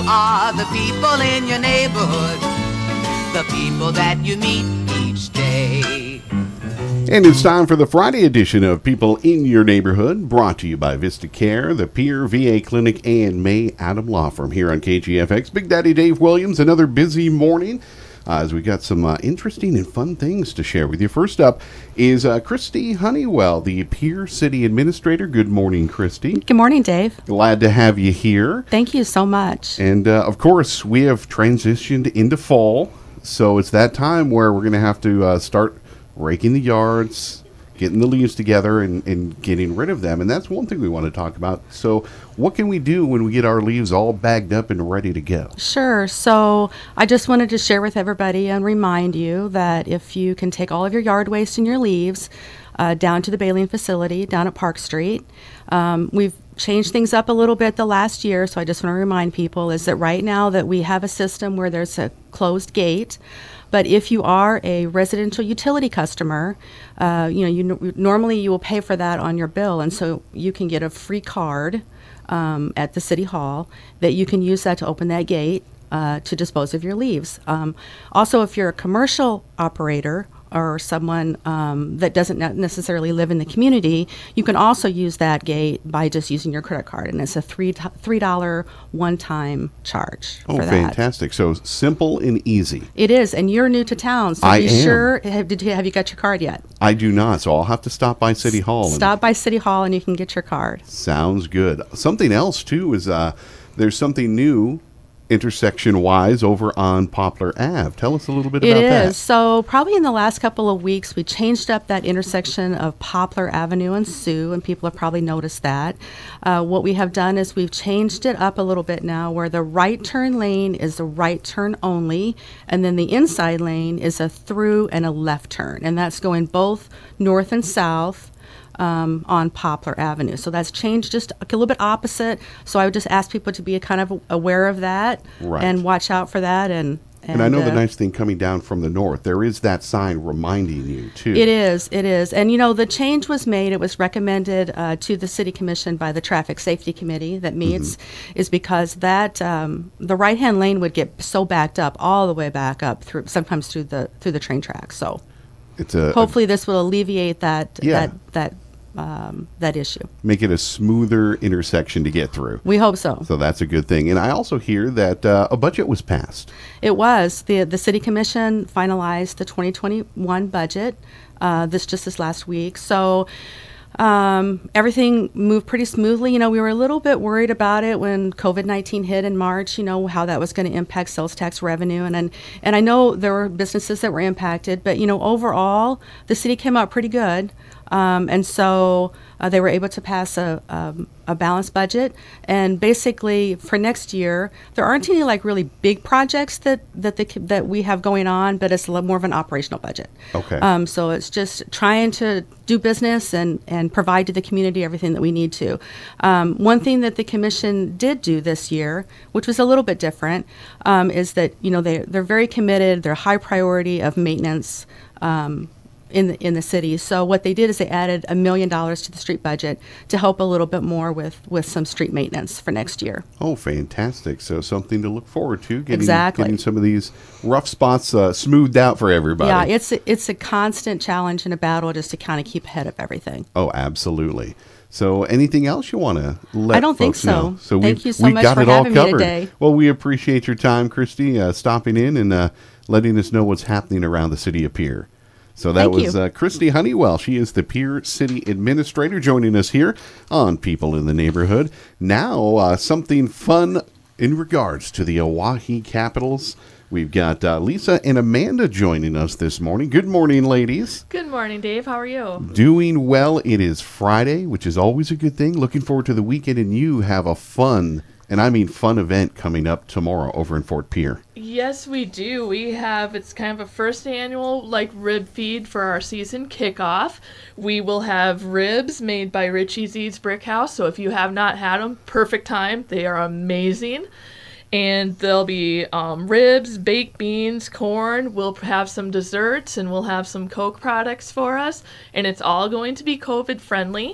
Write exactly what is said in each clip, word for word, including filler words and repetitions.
are the people in your neighborhood, the people that you meet each day. And it's time for the Friday edition of People in Your Neighborhood, brought to you by Vista Care, the Pier V A Clinic, and May Adam Law Firm here on K G F X. Big Daddy Dave Williams, another busy morning uh, as we got some uh, interesting and fun things to share with you. First up is uh, Christy Honeywell, the Pier City Administrator. Good morning, Christy. Good morning, Dave. Glad to have you here. Thank you so much. And, uh, of course, we have transitioned into fall, so it's that time where we're going to have to uh, start raking the yards, getting the leaves together, and, and getting rid of them. And that's one thing we want to talk about. So what can we do when we get our leaves all bagged up and ready to go? Sure. So I just wanted to share with everybody and remind you that if you can take all of your yard waste and your leaves uh, down to the baling facility down at Park Street. Um, we've changed things up a little bit the last year, so I just want to remind people is that right now that we have a system where there's a closed gate. But if you are a residential utility customer, uh, you know, you n- normally you will pay for that on your bill, and so you can get a free card um, at the city hall that you can use that to open that gate uh, to dispose of your leaves. Um, also, if you're a commercial operator or someone um, that doesn't ne- necessarily live in the community, you can also use that gate by just using your credit card, and it's a three t- three dollar one-time charge. Oh, for that. fantastic! So simple and easy. It is, and you're new to town, so I be am. sure. Have, did you have you got your card yet? I do not, so I'll have to stop by City Hall. and- Stop by City Hall, and you can get your card. Sounds good. Something else too is uh, there's something new intersection-wise over on Poplar Avenue. Tell us a little bit It about is. that. So probably in the last couple of weeks, we changed up that intersection of Poplar Avenue and Sioux, and people have probably noticed that. Uh, what we have done is we've changed it up a little bit now, where the right turn lane is a right turn only, and then the inside lane is a through and a left turn, and that's going both north and south. Um, on Poplar Avenue. So that's changed just a little bit opposite. So I would just ask people to be kind of aware of that Right. and watch out for that. And, and, And I know the uh, nice thing coming down from the north, there is that sign reminding you too. It is, it is. And, you know, the change was made, it was recommended uh, to the City Commission by the Traffic Safety Committee that meets, mm-hmm. is because that, um, the right-hand lane would get so backed up, all the way back up, through sometimes through the through the train tracks. So It's a, hopefully this will alleviate that, Yeah. that, that, um, that issue. make it a smoother intersection to get through. We hope so. So that's a good thing. And I also hear that uh, a budget was passed. It was. The the City Commission finalized the twenty twenty-one budget uh, this just this last week. So um, everything moved pretty smoothly. You know, we were a little bit worried about it when COVID nineteen hit in March, you know, how that was going to impact sales tax revenue. And, and, and I know there were businesses that were impacted, but, you know, overall, the city came out pretty good. Um, and so uh, they were able to pass a, um, a balanced budget. And basically, for next year, there aren't any like really big projects that that the, that we have going on, but it's a little more of an operational budget. Okay. Um, so it's just trying to do business and, and provide to the community everything that we need to. Um, one thing that the commission did do this year, which was a little bit different, um, is that you know they they're very committed. They're high priority of maintenance. Um, in the in the city. So what they did is they added a million dollars to the street budget to help a little bit more with, with some street maintenance for next year. Oh, fantastic. So something to look forward to, getting, Exactly. getting some of these rough spots uh, smoothed out for everybody. Yeah, it's a, it's a constant challenge and a battle just to kind of keep ahead of everything. Oh, absolutely. So anything else you want to let I don't think folks so. know? So Thank we've, you so we've much got for it all having me covered. today. Well, we appreciate your time, Christy, uh, stopping in and uh, letting us know what's happening around the city of Pier. So that Thank was you. uh, Christy Honeywell. She is the Pier City Administrator joining us here on People in the Neighborhood. Now, uh, something fun in regards to the Oahe Capitals. We've got uh, Lisa and Amanda joining us this morning. Good morning, ladies. Good morning, Dave. How are you? Doing well. It is Friday, which is always a good thing. Looking forward to the weekend, and you have a fun, and I mean fun event coming up tomorrow over in Fort Pierre. Yes, we do. We have, it's kind of a first annual, like, rib feed for our season kickoff. We will have ribs made by Richie Z's Brick House, so if you have not had them, perfect time. They are amazing. And there'll be um, ribs, baked beans, corn. We'll have some desserts, and we'll have some Coke products for us. And it's all going to be COVID friendly.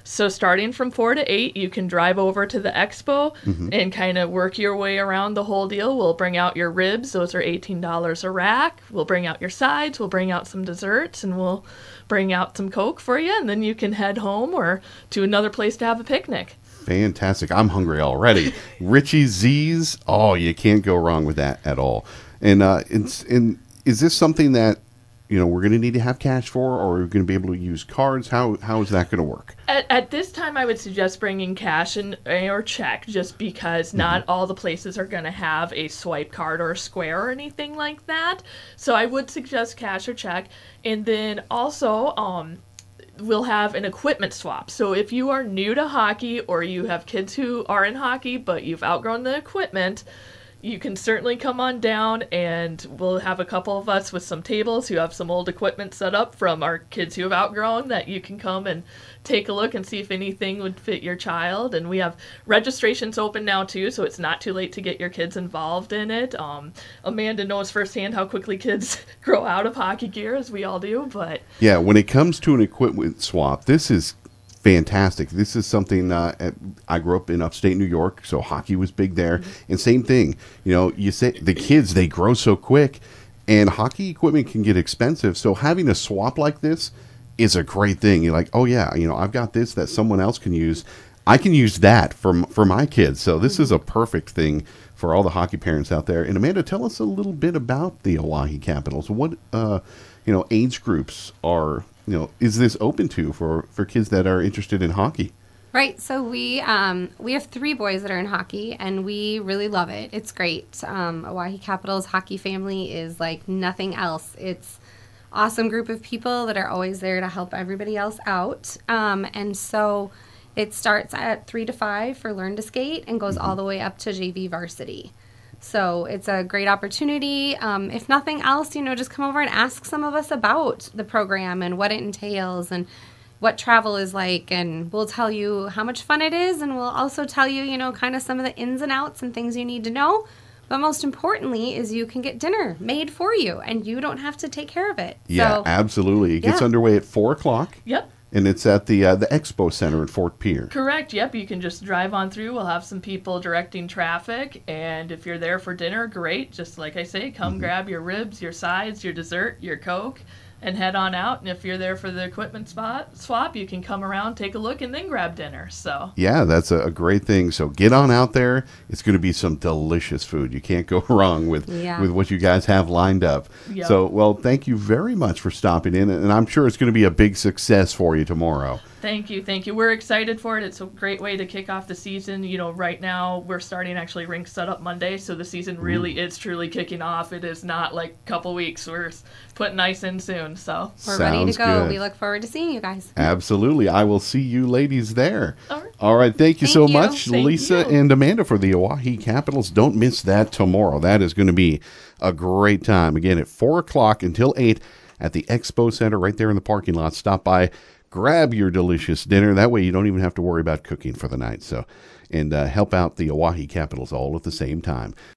So starting from four to eight, you can drive over to the expo Mm-hmm. and kind of work your way around the whole deal. We'll bring out your ribs. Those are eighteen dollars a rack. We'll bring out your sides. We'll bring out some desserts, and we'll bring out some Coke for you. And then you can head home or to another place to have a picnic. Fantastic. I'm hungry already. Richie Z's. Oh, you can't go wrong with that at all. And uh, it's, and is this something that, you know, we're going to need to have cash for, or are we going to be able to use cards? How How is that going to work? At, at this time, I would suggest bringing cash and or check, just because not all the places are going to have a swipe card or a square or anything like that. So I would suggest cash or check. And then also, um, we'll have an equipment swap. So if you are new to hockey or you have kids who are in hockey but you've outgrown the equipment, you can certainly come on down, and we'll have a couple of us with some tables who have some old equipment set up from our kids who have outgrown that you can come and take a look and see if anything would fit your child. And we have registrations open now too, so it's not too late to get your kids involved in it. Um, Amanda knows firsthand how quickly kids grow out of hockey gear, as we all do, but Yeah, when it comes to an equipment swap, this is fantastic. This is something uh, at, I grew up in upstate New York, so hockey was big there. And same thing, you know, you say the kids, they grow so quick, and hockey equipment can get expensive. So having a swap like this is a great thing. You're like, oh yeah, you know, I've got this that someone else can use. I can use that for for my kids. So this is a perfect thing for all the hockey parents out there. And Amanda, tell us a little bit about the Oahe Capitals. What uh, you know, age groups are, you know, is this open to for, for kids that are interested in hockey? Right. So we um, we have three boys that are in hockey, and we really love it. It's great. Um, Oahe Capitals hockey family is like nothing else. It's awesome group of people that are always there to help everybody else out. Um, and so it starts at three to five for Learn to Skate and goes all the way up to J V varsity. So it's a great opportunity. Um, if nothing else, you know, just come over and ask some of us about the program and what it entails and what travel is like. And we'll tell you how much fun it is. And we'll also tell you, you know, kind of some of the ins and outs and things you need to know. But most importantly is you can get dinner made for you and you don't have to take care of it. Yeah, So, absolutely. It gets yeah. underway at four o'clock, yep. and it's at the uh, the Expo Center at Fort Pierre. Correct. Yep. You can just drive on through. We'll have some people directing traffic. And if you're there for dinner, great. Just like I say, come Mm-hmm. grab your ribs, your sides, your dessert, your Coke, and head on out. And if you're there for the equipment spot swap, you can come around, take a look, and then grab dinner. So Yeah, that's a, a great thing. So get on out there. It's going to be some delicious food. You can't go wrong with Yeah. with what you guys have lined up. Yep. So, well, thank you very much for stopping in, and I'm sure it's going to be a big success for you tomorrow. thank you. Thank you. We're excited for it. It's a great way to kick off the season. You know, right now we're starting actually rink setup Monday. So the season really is truly kicking off. It is not like a couple weeks. We're putting ice in soon. So we're ready to Sounds go. good. We look forward to seeing you guys. Absolutely. I will see you ladies there. All right. All right. Thank you Thank so you. much, Thank Lisa you. and Amanda, for the Oahe Capitals. Don't miss that tomorrow. That is going to be a great time. Again, at four o'clock until eight at the Expo Center right there in the parking lot. Stop by, grab your delicious dinner. That way you don't even have to worry about cooking for the night. So, and uh, help out the Oahe Capitals all at the same time.